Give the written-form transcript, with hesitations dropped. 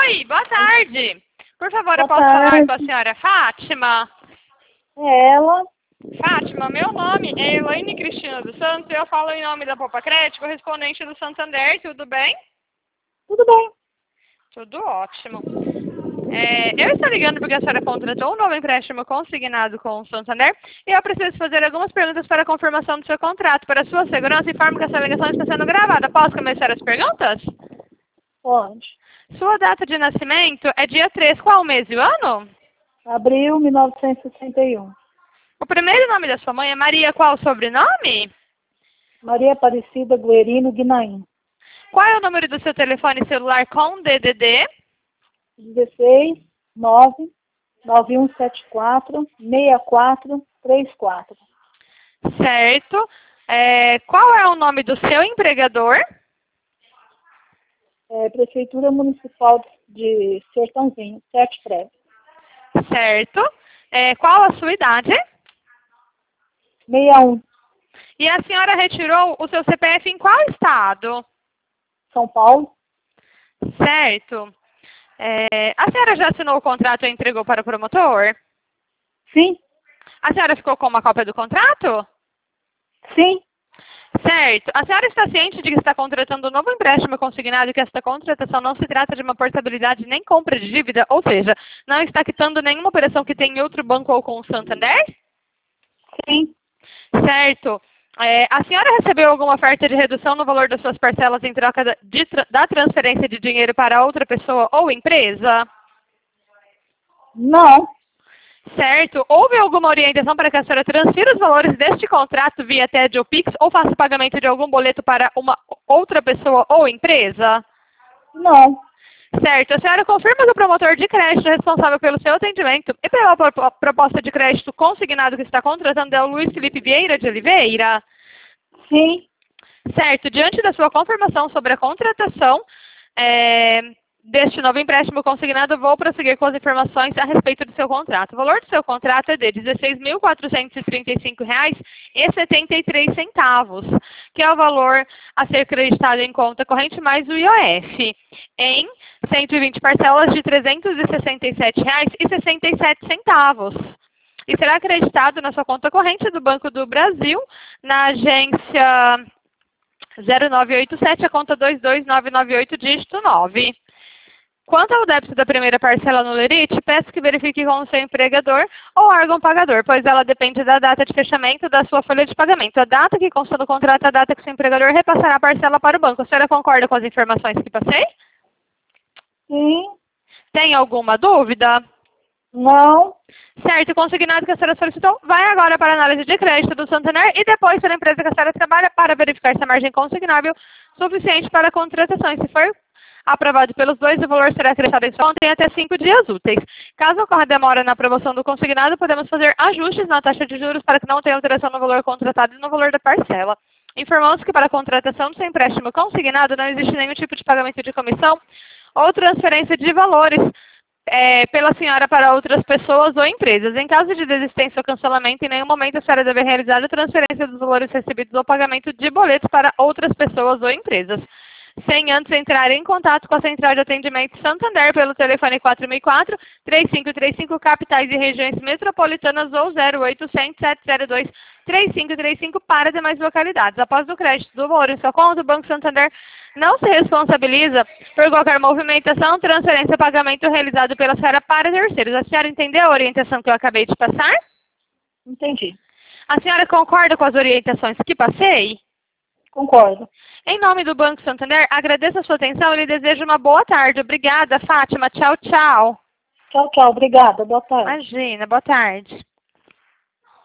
Oi, boa tarde. Por favor, eu Boa posso falar tarde. com a senhora Fátima? É ela. Fátima, meu nome é Elaine Cristina dos Santos e eu falo em nome da Popa Crédito, correspondente do Santander, tudo bem? Tudo bem. Tudo ótimo. Eu estou ligando porque a senhora contratou um novo empréstimo consignado com o Santander e eu preciso fazer algumas perguntas para a confirmação do seu contrato. Para sua segurança, informo que essa ligação está sendo gravada. Posso começar as perguntas? Pode. Sua data de nascimento é dia 3, qual mês e o ano? Abril 1961. O primeiro nome da sua mãe é Maria, qual o sobrenome? Maria Aparecida Guerino Guinaim. Qual é o número do seu telefone celular com DDD? 16 9 9174 6434. Certo. Qual é o nome do seu empregador? Prefeitura Municipal de Sertãozinho, 7 prédios. Certo. Qual a sua idade? 61, E a senhora retirou o seu CPF em qual estado? São Paulo. Certo. A senhora já assinou o contrato e entregou para o promotor? Sim, A senhora ficou com uma cópia do contrato? sim, Certo. A senhora está ciente de que está contratando um novo empréstimo consignado e que esta contratação não se trata de uma portabilidade nem compra de dívida, ou seja, não está quitando nenhuma operação que tem em outro banco ou com o Santander? sim. Certo. A senhora recebeu alguma oferta de redução no valor das suas parcelas em troca da transferência de dinheiro para outra pessoa ou empresa? Não, Certo. Houve alguma orientação para que a senhora transfira os valores deste contrato via TED ou Pix ou faça pagamento de algum boleto para uma outra pessoa ou empresa? não. Certo. A senhora confirma que o promotor de crédito responsável pelo seu atendimento e pela proposta de crédito consignado que está contratando é o Luiz Felipe Vieira de Oliveira? Sim, Certo. Diante da sua confirmação sobre a contratação deste novo empréstimo consignado, vou prosseguir com as informações a respeito do seu contrato. O valor do seu contrato é de R$ 16.435,73, que é o valor a ser creditado em conta corrente mais o IOF, em 120 parcelas de R$ 367,67. E será acreditado na sua conta corrente do Banco do Brasil, na agência 0987, a conta 22998, dígito 9. Quanto ao débito da primeira parcela no lerite, peço que verifique com o seu empregador ou órgão pagador, pois ela depende da data de fechamento da sua folha de pagamento. A data que consta no contrato é a data que o seu empregador repassará a parcela para o banco. A senhora concorda com as informações que passei? sim, Tem alguma dúvida? não. Certo, consignado que a senhora solicitou, vai agora para a análise de crédito do Santander e depois para a empresa que a senhora trabalha para verificar se a margem consignável suficiente para a contratação. E se for aprovado pelos dois, o valor será acrescido em sua conta em até 5 dias úteis. Caso ocorra demora na aprovação do consignado, podemos fazer ajustes na taxa de juros para que não tenha alteração no valor contratado e no valor da parcela. Informamos que para a contratação do seu empréstimo consignado não existe nenhum tipo de pagamento de comissão ou transferência de valores pela senhora para outras pessoas ou empresas. Em caso de desistência ou cancelamento, em nenhum momento a senhora deve realizar a transferência dos valores recebidos ou pagamento de boletos para outras pessoas ou empresas, sem antes entrar em contato com a Central de Atendimento Santander pelo telefone 4004-3535, capitais e regiões metropolitanas ou 0800-702-3535 para demais localidades. Após o crédito do valor em sua conta, o Banco Santander não se responsabiliza por qualquer movimentação, transferência ou pagamento realizado pela senhora para terceiros. A senhora entendeu a orientação que eu acabei de passar? Entendi. A senhora concorda com as orientações que passei? Concordo. Em nome do Banco Santander, agradeço a sua atenção e lhe desejo uma boa tarde. Obrigada, Fátima. Tchau, tchau. Tchau, tchau. Obrigada. Boa tarde. Imagina, boa tarde.